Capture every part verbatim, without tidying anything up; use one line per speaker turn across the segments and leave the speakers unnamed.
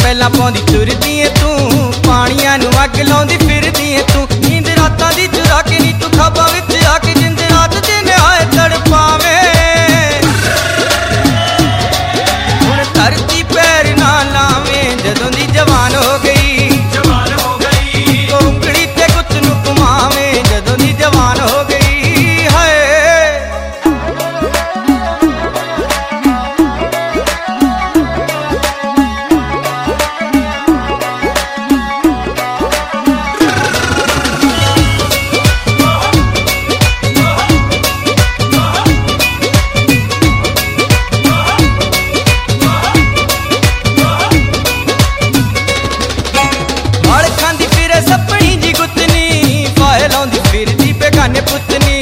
पहला पौंदी तुरदी है तू, पानियां नू अग लाउंदी फिरदी है तू। नींद रातां दी चुरा के नी तू खाबां विच आके जिंद रात दिन आए तड़पावे। हुण धरती पैर ना लावे जदों दी जवान हो गई,
जवान हो गई।
तो उंगली ते गुत्त नू घुमावे जदों दी जवान हो गई। बेगाने पुतनी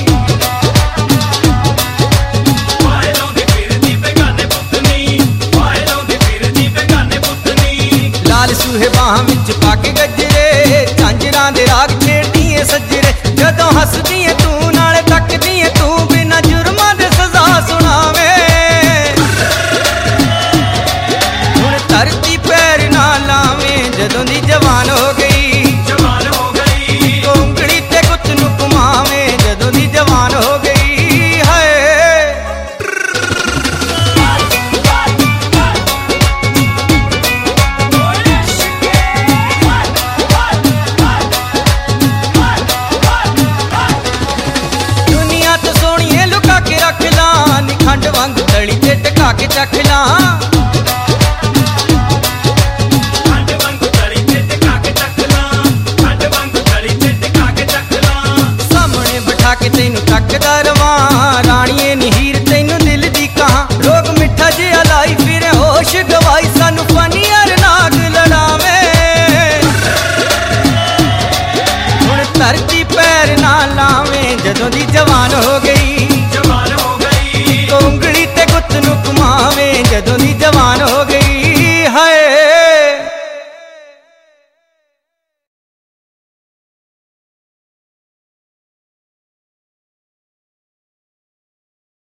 वाए लाउंदी फिरदी बेगाने पुतनी, वाए लाउंदी फिरदी बेगाने पुतनी।
लाल सूहे बाहां विच पाके गजरे, झांजरां दे राग छेड़दी है सजरे। जदों हसदी है तू नाले तकदी है तू, बिना जुर्मां दे सजा सुनावे। हुण धरती पैर ना लावे जदों दी जवान हो गई,
जवान हो गई।
तो उंगली ते गुत्त नू घुमावे जदों दी जवान हो गई। दुनिया तो सोहणीए लुका के रख ला, नी खंड वांग तली ते टका के चख ला। के तैनू तकदा रवां राणीए नी हीर तैनू दिल दी कहां। लोग मिठा जिहा लाई फिरे होश गवाई, सानू फनी अर नाग लड़ावे। हुण धरती पैर ना लावे जदों दी जवान हो